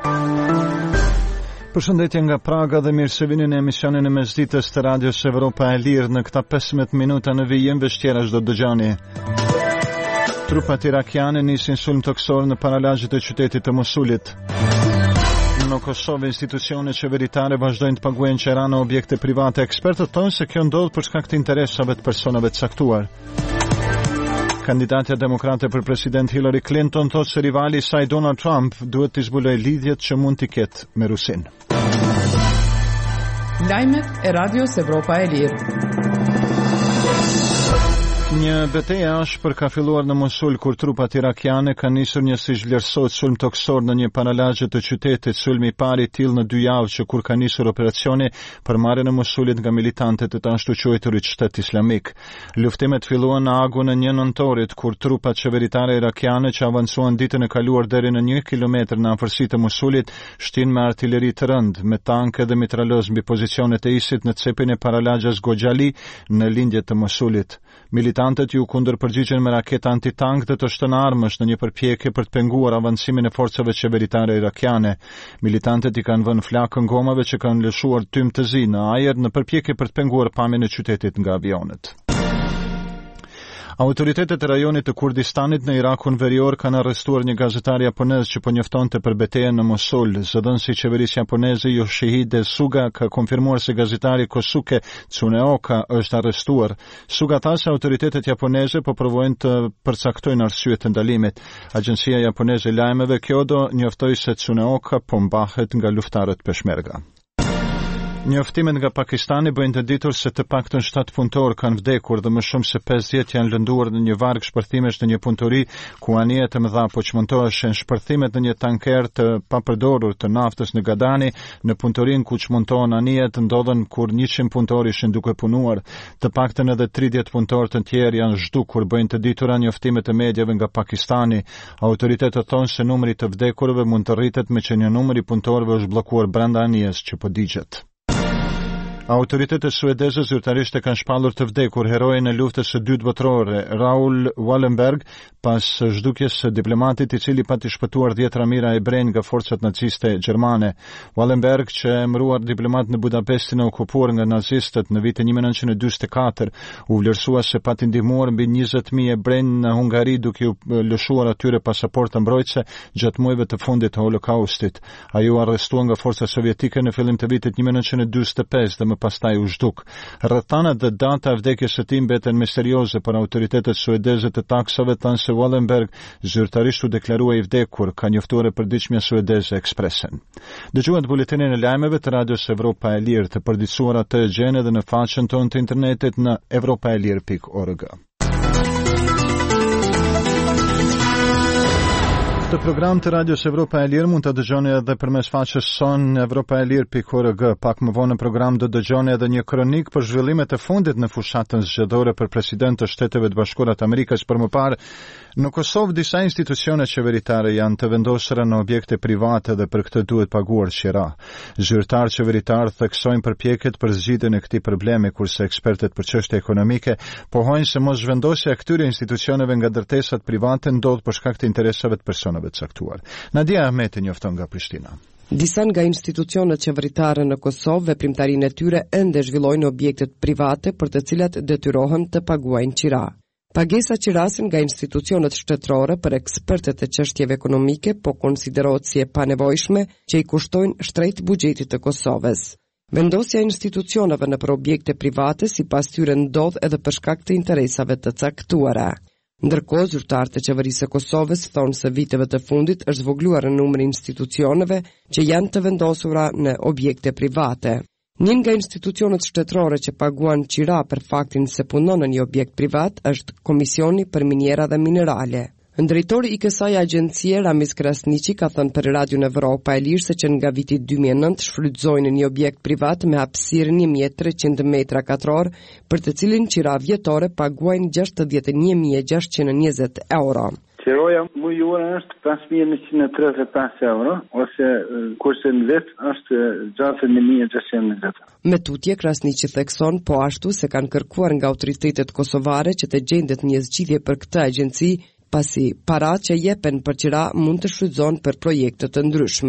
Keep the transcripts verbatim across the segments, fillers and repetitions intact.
Përshëndetje nga Praga dhe mirë se vini në emisionin e mesditës të Radios Evropa e Lirë. Në këta pesëmbëdhjetë minuta në vijim vështjera çdo dëgjoni. Trupat irakiane nisin sulm toksor në paralagjet e qytetit të Mosulit. Në Kosovë institucionet qeveritare vazhdojnë të paguajnë qera në objekte private. Ekspertët thonë se kjo ndodh për shkak të interesave të personave të caktuar. Kandidatja demokrate për president Hillary Clinton thotë se rivali i saj Donald Trump duhet të zbulojë lidhjet që mund t'i ketë me Rusinë. Lajmet e Radios Evropa e Lirë. Një betejë ashpër ka filluar në Mosul kur trupat irakiane kanë nisur një si vlerësohet sulm toksor në një paralagje të qytetit. Sulmi i parë i tillë në dy javë që kur ka nisur operacioni për marrjen e Mosulit nga militantët e të ashtu quajturit Shtet Islamik. Luftimet filluan në agun e një nëntorit kur trupat qeveritare irakiane që avancuan ditën e kaluar deri në një kilometër në afërsi të Mosulit shtin me artilleri të rënd, me tanke dhe mitralëz mbi pozicionet e isit në cepin e paralagjes Gojali në lindjet të Mosulit. Militantët ju kundërpërgjigjen me raketa antitank dhe të shtënë armësh në një përpjekje për të penguar avancimin e forcave qeveritare irakiane. Militantët i kanë vënë flakën gomave që kanë lëshuar tym të zi në ajër në përpjekje për të penguar pamjen e qytetit nga avionet. Autoritetet e rajonit të Kurdistanit në Irakun verior kanë arrestuar një gazetar japonez që po njoftonte për betejën në Mosul. Zëdhënësi i qeverisë japoneze Yoshihide Suga ka konfirmuar se gazetari Kosuke Tsuneoka është arrestuar. Suga tha se autoritetet japoneze po provojnë të përcaktojnë arsyet të ndalimit. Agjencia japoneze e lajmeve Kyodo njoftoi se Tsuneoka po mbahet nga luftarët peshmerga. Njoftimet nga Pakistani bëjnë të ditur se të paktën shtatë punëtor kanë vdekur dhe më shumë se pesëdhjetë janë lënduar në një varg shpërthimesh në një punëtori ku anije të mëdha po çmontoheshin. Shpërthimet në një tanker të papërdorur të naftës në Gadani në punëtorinë ku çmontohen anijet ndodhen kur njëqind punëtor ishin duke punuar. Të paktën edhe tridhjetë punëtor të tjerë janë zhdukur, bëjnë të ditura njoftimet e mediave nga Pakistani. Autoritetet thonë se numri të vdekurve mund të rritet me që një numër i punëtorëve është bllokuar brenda anijes që po digjet. Autoritetet suedeze zyrtarisht e kanë shpallur të vdekur heroin e luftës së dytë botërore, Raoul Wallenberg, pas zhdukjes së diplomatit i cili pati shpëtuar dhjetra mijëra hebrejnë nga forcat naciste gjermane. Wallenberg, që e emëruar diplomat në Budapestin e okupuar nga nazistët në vitin një mijë e nëntëqind e dymbëdhjetë e katër, u vlerësua se pati ndihmuar mbi njëzet mijë hebrejnë në Hungari duke u lëshuar atyre pasaporta mbrojtëse gjatë muajve të fundit të Holokaustit. Ai u arrestuar nga forcat sovjetike në fillim të vitit një mijë e nëntëqind e dymbëdhjetë e pesë dhe më pastaj u zhduk. Rrethanat dhe data e vdekjes së tij mbeten misterioze, por autoritetet suedeze të taksave thanë se Wallenberg zyrtarisht u deklarua i vdekur, ka njoftuar e përditshmja suedeze Expressen. Dëgjuat buletinin e lajmeve të Radios Evropa e Lirë, të përditësuar atë e gjeni edhe në faqen tonë të internetit në evropaelir pikë org. Këtë program të Radios Evropa e Lirë mund të dëgjoni edhe përmes faqes son evropaelir pikë org. Pak më vonë në program do dëgjoni edhe një kronik për zhvillimet e fundit në fushatën zgjedhore për president të Shteteve të Bashkuara të Amerikës. Për më parë, në Kosovë disa institucione qeveritare janë të vendosura në objekte private dhe për këtë duhet paguar qira. Zyrtar qeveritar theksojnë përpjekjet për zgjidhjen e këtij problemi, kurse ekspertët për çështje ekonomike pohojnë se mos zhvendosja e këtyre institucioneve nga ndërtesat private ndodh për shkak të interesave të personave të caktuar. Nadia Ahmeti njofton nga Prishtina. Disa nga institucionet qeveritare në Kosovë veprimtarinë e tyre ende zhvillojnë objektet private për të cilat detyrohen të paguajnë qira. Pagesa qirasin nga institucionet shtetërore për ekspertët e çështjeve ekonomike po konsiderohet si e panevojshme që i kushtojnë shtrejt buxhetit të Kosovës. Vendosja e institucioneve në për objekte private sipas tyre ndodh edhe për shkak të interesave të caktuara. Ndërkohë, zyrtarët e qeverisë së Kosovës thonë se viteve të fundit është zvogluar numri i institucioneve që janë të vendosura në objekte private. Një nga institucionet shtetërore që paguan qira për faktin se punon në një objekt privat është Komisioni për Minjera dhe Minerale. Drejtori i kësaj agjencie Ramiz Krasniqi ka thënë për Radion Evropa e Lirë se që nga viti dy mijë e nëntë shfrytëzojnë një objekt privat me hapësirë një mijë e treqind metra katror, për të cilin qira vjetore paguajnë gjashtëdhjetë e një mijë e gjashtëqind e njëzet euro. Qiroja mujore është pesë mijë e njëqind e tridhjetë e pesë euro, ose kurse në vit është gjashtëdhjetë e një mijë e gjashtëqind e njëzet. Me tutje, Krasniqi thekson po ashtu se kanë kërkuar nga autoritetet kosovare që të gjendet një zgjidhje për këtë agjenci, pasi parat që jepen për qira mund të shfrytëzohen për projekte të ndryshme.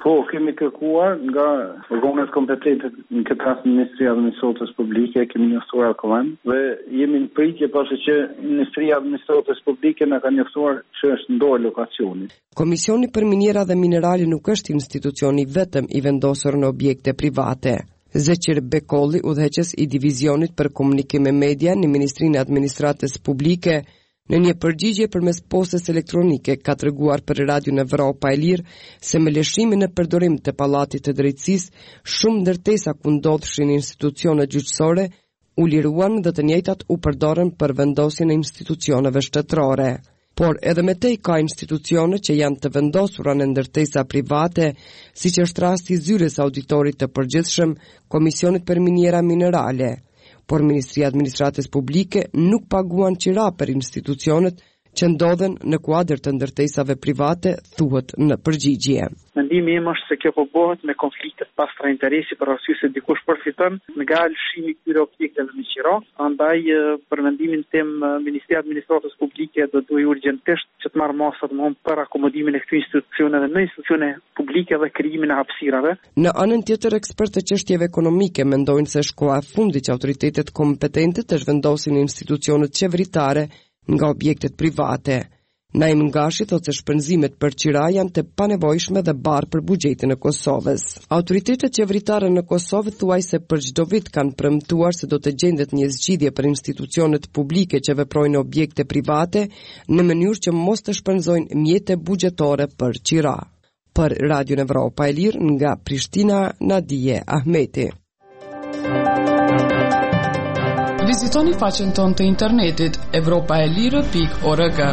Po, kemi kërkuar nga organet kompetente në këtë rast Ministria e Administratës Publike, kemi njoftuar Alkovan dhe jemi në pritje pasi që Ministria e Administratës Publike na ka njoftuar që është në dorë lokacioni. Komisioni për Minjera dhe Minerale nuk është institucioni vetëm i vendosur në objekte private. Zeqir Bekolli, udhëheqës i divizionit për komunikim me media në Ministrinë e Administratës Publike, në një përgjigje përmes postës elektronike ka treguar për Radio Evropa e Lirë se me lëshimin në përdorim të Pallatit të Drejtësisë, shumë ndërtesa ku ndodhshin institucione gjyqësore u liruan dhe të njëjtat u përdorën për vendosjen e institucioneve shtetërore. Por edhe me tej ka institucione që janë të vendosura në ndërtesa private, siç është rasti i zyrës auditorit të përgjithshëm Komisionit për Minjera Minerale. Por Ministria e Administratës Publike nuk paguan qira për institucionet që ndodhen në kuadër të ndërtesave private, thuhet në përgjigje. Mendimi im është se kjo po bëhet me konflikte të pastra interesi për arsye se dikush përfiton nga lëshimi i këtyre objekteve me qira. Andaj për mendimin tim Ministria e Administratës Publike do duhet urgjentisht që të marrë masa të mëon për akomodimin e këtyre institucioneve në institucione publike dhe krijimin e hapësirave. Në anën tjetër, ekspertë të çështjeve ekonomike mendojnë se shkoa e fundit që autoritetet kompetente të zhvendosin institucionet qeveritare nga objektet private. Naim Ngashi thotë se shpenzimet për qira janë të panevojshme dhe barë për buxhetin e Kosovës. Autoritetet qeveritare në Kosovë thuaj se për çdo vit kanë premtuar se do të gjendet një zgjidhje për institucionet publike që veprojnë në objekte private në mënyrë që mos të shpenzojnë mjete buxhetore për qira. Për Radio Evropa e Lirë nga Prishtina, Nadije Ahmeti. Vizitoni faqen tonë të internetit evropaelire pikë org.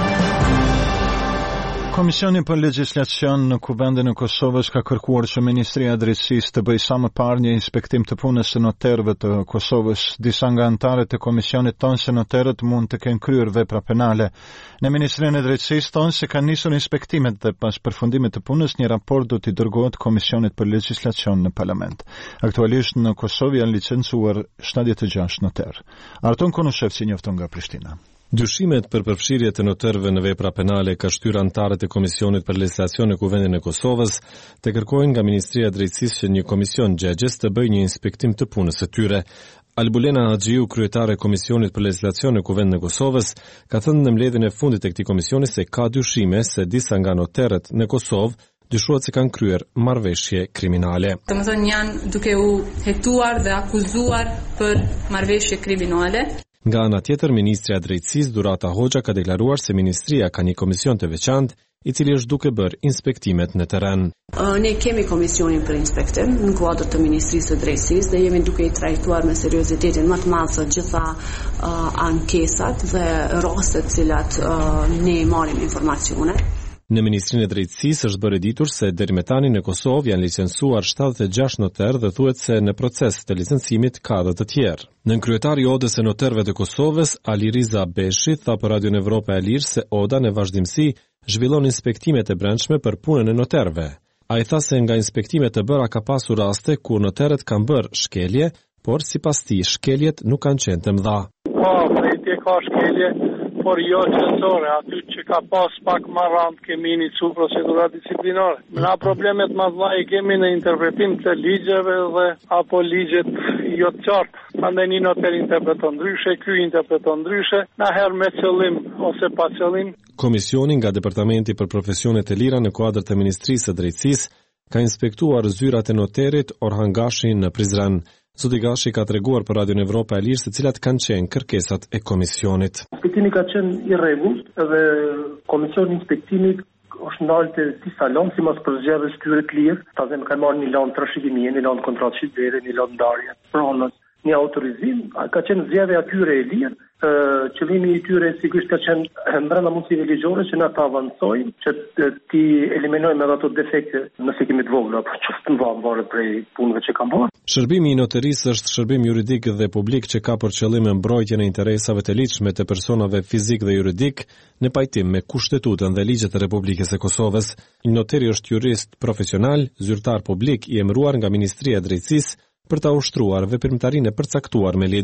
Komisioni për Legjislacion në Kuvendin e Kosovës ka kërkuar që Ministria e Drejtësisë të bëjë sa më parë një inspektim të punës së noterëve të Kosovës. Disa nga anëtarët e komisionit thonë se noterët mund të kenë kryer vepra penale. Në Ministrinë e Drejtësisë thonë se kanë nisur inspektimet dhe pas përfundimit të punës një raport do t'i dërgohet Komisionit për Legjislacion në Parlament. Aktualisht në Kosovë janë licencuar shtatëdhjetë e gjashtë noterë. Arton Konushevci njofton nga Prishtina. Dyshimet për përfshirje të noterëve në vepra penale ka shtyr anëtarët e Komisionit për Legjislacion në Kuvendin e Kosovës të kërkojnë nga Ministria e Drejtësisë që një komision gjegjes të bëjë një inspektim të punës së tyre. Albulena Haxhiu, kryetare e Komisionit për Legjislacion në Kuvendin e Kosovës, ka thënë në mbledhjen e fundit të këtij komisioni se ka dyshime se disa nga noterët në Kosovë dyshohet se kanë kryer marrëveshje kriminale. Domethënë janë duke u hetuar dhe akuzuar për marrëveshje kriminale. Nga ana tjetër, Ministria e Drejtësisë Durata Hoxha ka deklaruar se ministria ka një komision të veçantë i cili është duke bërë inspektimet në terren. Ne kemi komisionin për inspektim në kuadër të Ministrisë së Drejtësisë dhe jemi duke i trajtuar me seriozitetin më të madh të gjitha uh, ankesat dhe rastet të cilat uh, ne marrim informacione. Në Ministrinë e Drejtësisë është bërë ditur se deri me tani në Kosovë janë licencuar shtatëdhjetë e gjashtë noterë dhe thuhet se në proces të licencimit ka edhe të tjerë. Nën kryetari i Odës së noterëve të Kosovës, Ali Riza Beshi, tha për Radio Evropa e Lirë se Oda në vazhdimsi zhvillon inspektimet e brendshme për punën e noterëve. Ai tha se nga inspektimet e bëra ka pasur raste kur noterët kanë bërë shkelje, por sipas tij shkeljet nuk kanë qenë të mëdha. Po, pritje ka shkelje, por jo qësore, aty që ka pas pak më rand kemi inicu procedura disciplinare. Na problemet më dha i kemi në interpretim të ligjeve dhe apo ligjet jo të qartë. Andaj një noter interpreton ndryshe, ky interpreton ndryshe, na herë me qëllim ose pa qëllim. Komisioni nga Departamenti për Profesionet e Lira në kuadër të Ministrisë së Drejtësisë ka inspektuar zyrat e noterit Orhan Gashi në Prizren. Zoti Gashi ka treguar për Radio Evropa e Lirë se cilat kanë qenë kërkesat e komisionit. Inspektimi ka qenë i rregullt dhe komisioni i inspektimit është ndalë të disa lanë si mos përzgjedhjes tyre të lirë, ta them kanë marrë një lanë trashëgimie, një lanë kontratë shitbere, një lanë ndarje, pronës, një autorizim, ka qenë zgjedhja e tyre e lirë. Qëllimi i tyre sigurisht ka qenë brenda mundësive ligjore që na ta avancojmë, që ti eliminojmë edhe ato defekte nëse kemi të vogla apo çfarë të mëdha varet prej punëve që kanë bërë. Shërbimi i noterisë është shërbim juridik dhe publik që ka për qëllim mbrojtjen e interesave të ligjshme të personave fizik dhe juridik në pajtim me Kushtetutën dhe ligjet e Republikës së Kosovës. Një noteri është jurist profesional, zyrtar publik i emëruar nga Ministria e Drejtësisë për ta ushtruar veprimtarinë e përcaktuar me ligj.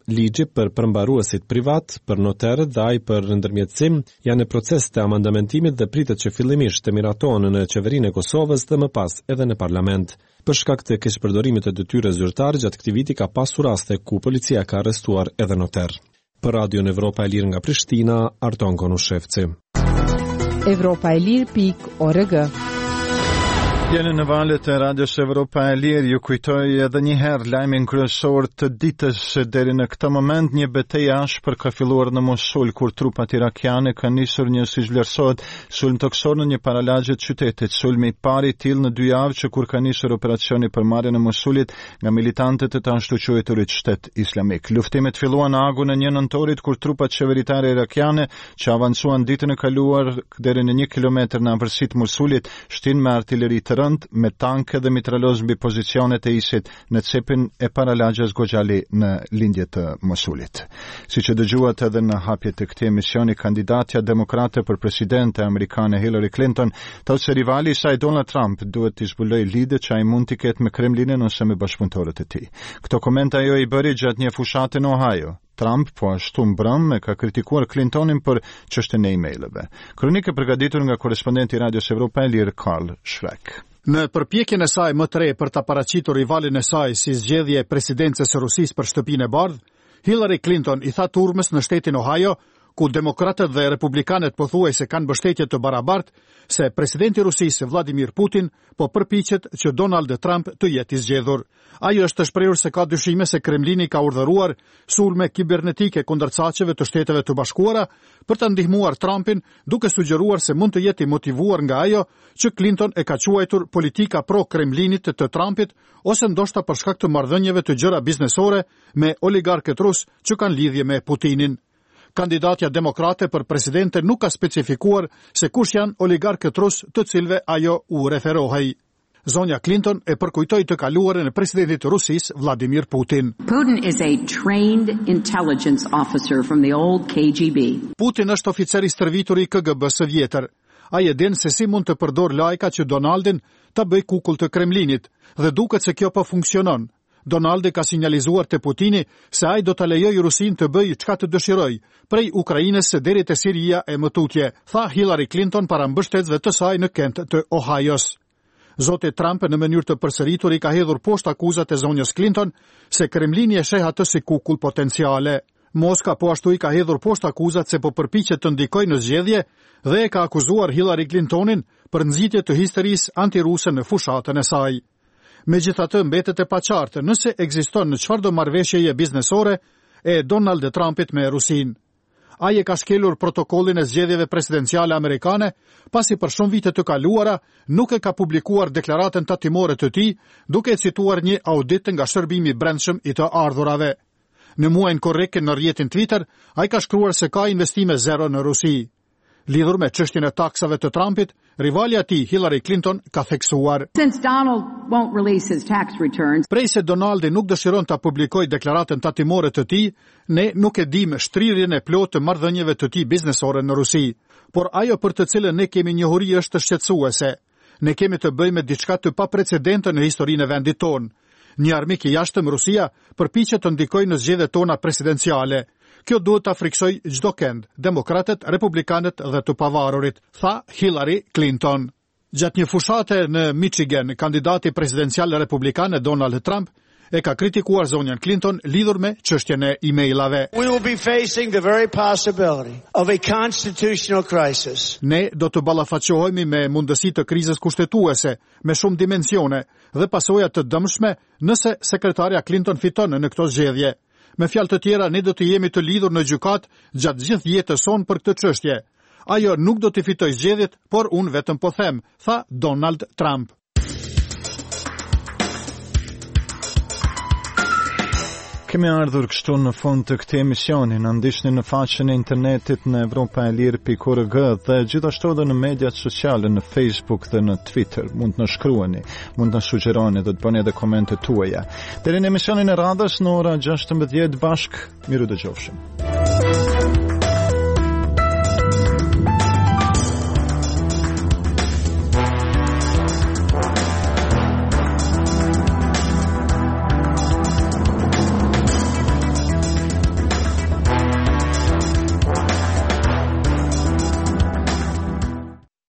ligji për përmbaruesit privat, për noterët dhe ai për ndërmjetësim janë në proces të amandamentimit dhe pritet që fillimisht të miratohen në qeverinë e Kosovës dhe më pas edhe në parlament. Për shkak të keqpërdorimit të detyrës zyrtare gjatë këtij viti ka pasur raste ku policia ka arrestuar edhe noter. Për Radion Evropa e Lirë nga Prishtina, Arton Konushevci. Evropa e Lirë pikë org. Jeni në valët e Radios Evropa e Lirë, ju kujtoj edhe një herë lajmin kryesor të ditës se deri në këtë moment një betejë ashpër ka filluar në Mosul kur trupat irakiane kanë nisur një si vlerësohet sulm toksor në një paralagje të qytetit. Sulmi i parë i tillë në dy javë që kur ka nisur operacioni për marrjen e Mosulit nga militantët e të ashtu quajturit Shtet Islamik. Luftimet filluan në agun e një nëntorit kur trupat qeveritare irakiane që avancuan ditën e kaluar deri në një kilometër në afërsitë të Mosulit shtin me artilleri të rënd, me tanke dhe mitraloz mbi pozicionet e isit në cepin e paralagjes Gojali në lindje të Mosulit. Si që dëgjuat edhe në hapje të këtij emisioni, kandidatja demokrate për presidente amerikane Hillary Clinton thotë se rivali i saj Donald Trump duhet të zbuloj lidhje që ai mund të ketë me Kremlinin ose me bashkëpunëtorët e tij. Këto komente ajo i bëri gjatë një fushate në Ohio. Trump po ashtu mbrëm e ka kritikuar Clintonin për çështjen e emailëve. Kronikë përgatitur nga korrespondenti i Radios Evropa e Lirë Karl Schreck. Në përpjekjen e saj më të re për ta paraqitur rivalin e saj si zgjedhje e presidencës së Rusisë për shtëpinë e bardhë, Hillary Clinton i tha turmës në shtetin Ohio, ku demokratët dhe republikanët pothuajse kanë mbështetje të barabartë, se presidenti i Rusisë Vladimir Putin po përpiqet që Donald Trump të jetë i zgjedhur. Ai është të shprehur se ka dyshime se Kremlini ka urdhëruar sulme kibernetike kundër çaqeve të Shteteve të Bashkuara për të ndihmuar Trumpin, duke sugjeruar se mund të jetë i motivuar nga ajo që Clinton e ka quajtur politika pro-Kremlinit të Trumpit, ose ndoshta për shkak të marrëdhënieve të gjëra biznesore me oligarkët rus që kanë lidhje me Putinin. Kandidatja demokrate për presidente nuk ka specifikuar se kush janë oligarkët rus të cilëve ajo u referohej. Zonja Clinton e përkujtoi të kaluarën e presidentit të Rusisë Vladimir Putin. Putin is a trained intelligence officer from the old K G B. Putin është oficer i stërvitur i K G B së vjetër. Ai e din se si mund të përdor lajka që Donaldin ta bëj kukull të Kremlinit dhe duket se kjo po funksionon. Donaldi ka sinjalizuar te Putini se ai do ta lejojë Rusin të bëjë çka të dëshirojë, prej Ukrainës deri te Siria e më tutje, tha Hillary Clinton para mbështetësve të saj në Kent të Ohio's. Zoti Trump në mënyrë të përsëritur i ka hedhur poshtë akuzat e zonjës Clinton se Kremlini e sheh atë si kukull potenciale. Moska po ashtu i ka hedhur poshtë akuzat se po përpiqet të ndikojë në zgjedhje dhe e ka akuzuar Hillary Clintonin për nxitje të histerisë antiruse në fushatën e saj. Megjithatë mbetet e paqartë nëse ekziston në çfarëdo marrëveshjeje biznesore e Donald Trumpit me Rusin. Ai e ka shkelur protokollin e zgjedhjeve presidenciale amerikane, pasi për shumë vite të kaluara nuk e ka publikuar deklaratën tatimore të tij, duke cituar një audit nga shërbimi i brendshëm i të ardhurave. Në muajin korrekt në rrjetin Twitter, ai ka shkruar se ka investime zero në Rusi. Lidhur me çështjen e taksave të Trumpit, rivali i tij Hillary Clinton ka theksuar: Since Donald won't release his tax returns, prej se Donaldi nuk dëshiron ta publikojë deklaratën tatimore të tij, ne nuk e dimë shtrirjen e plotë të marrëdhënieve të tij biznesore në Rusi, por ajo për të cilën ne kemi njohuri është shqetësuese. Ne kemi të bëjmë me diçka të paprecedente në historinë e vendit tonë. Një armik i jashtëm, Rusia, përpiqet të ndikojë në zgjedhjet tona presidenciale. Kjo duhet ta friksoj çdo kënd, demokratët, republikanët dhe të pavarurit, tha Hillary Clinton. Gjatë një fushate në Michigan, kandidati presidencial republikan Donald Trump e ka kritikuar zonjën Clinton lidhur me çështjen e emailave. We will be facing the very possibility of a constitutional crisis. Ne do të ballafaqohemi me mundësi të krizës kushtetuese me shumë dimensione dhe pasoja të dëmshme nëse sekretarja Clinton fiton në këto zgjedhje. Me fjalë të tjera, ne do të jemi të lidhur në gjykat gjatë gjithë jetës sonë për këtë çështje. Ajo nuk do të fitojë zgjedhjet, por unë vetëm po them, tha Donald Trump. Kemi ardhur kështu në fund të këtij emisioni. Na ndiqni në faqen e internetit në evropa e lirë pikë org dhe gjithashtu edhe në mediat sociale, në Facebook dhe në Twitter. Mund të na shkruani, mund të na sugjeroni dhe të bëni edhe komente tuaja. Deri në emisionin e radhës në ora gjashtëmbëdhjetë bashk, miru dëgjofshim.